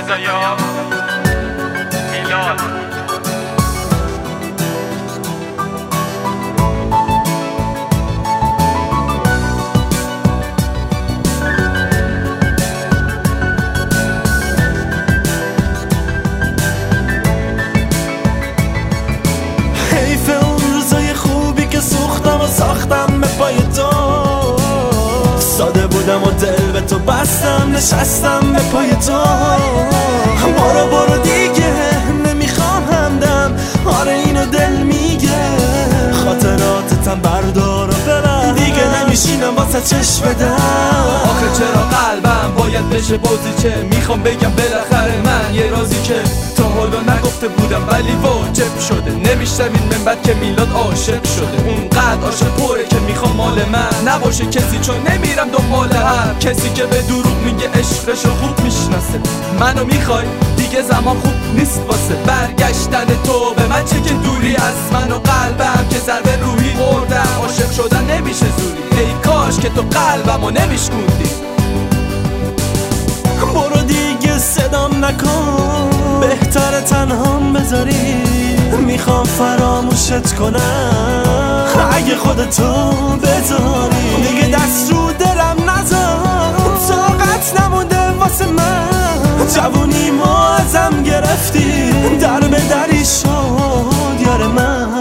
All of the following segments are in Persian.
رضا میلاد. حیف اون روزای خوبی که سوختم و ساختم به پای تو، ساده بودم و دل به تو بستم، نشستم به پای تو. برو دیگه نمیخوام همدم، آره اینو دل میگه. خاطراتتم بردار و ببر، دیگه نمیشینم واسه چشم بدم. آخه چرا قلبم باید بشه بازیچه؟ میخوام بگم بالاخره من یه رازی که تا حالا نگفته بودم ولی واجب شده. نمیشنوین من بعد که میلاد عاشق شده، اونقدر عاشق پره که میخوام مال من نباشه کسی، چون نمیرم دنبال هر کسی که به دروغ میگه عشقشو خوب میشناسه. منو میخوای دیگه زمان خوب نیست واسه برگشتن تو به من، چه که دوری از من و قلبم که ضربه روحی خوردم. عاشق شدن نمیشه زوری، ای کاش که تو قلبمو نمیشکوندی. برو دیگه صدام نکن، بهتر تنهام بذاری. میخوام فراموشت کنم اگه خودتو بذاری. دیگه دست رو دلم نذار، طاقت نمونده واسه من. جوونیمو ازم گرفتی، در به دری شد یار من.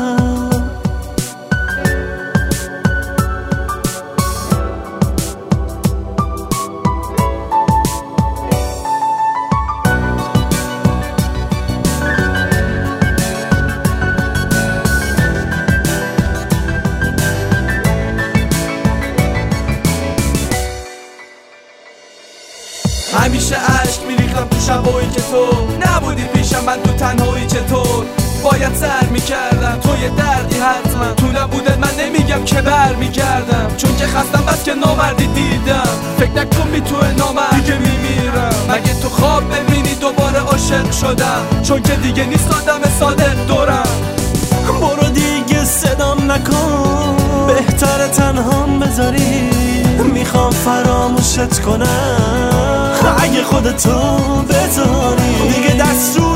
همیشه عشق میریختم تو شبایی که تو نبودی پیشم، من تو تنهایی چطور باید سر میکردم. تو یه دردی حتما تو نبودت من نمیگم که بر میگردم، چون که خستم بس که نامردی دیدم. فکر نکن بی تو نامرد دیگه میمیرم. مگه تو خواب ببینی دوباره عاشق شدم، چون که دیگه نیست آدم صادق دورم. برو دیگه صدام نکن، بهتر تنهام بذاری. میخوام فراموشت کنم اگه خودتو بذاری. دیگه دست رو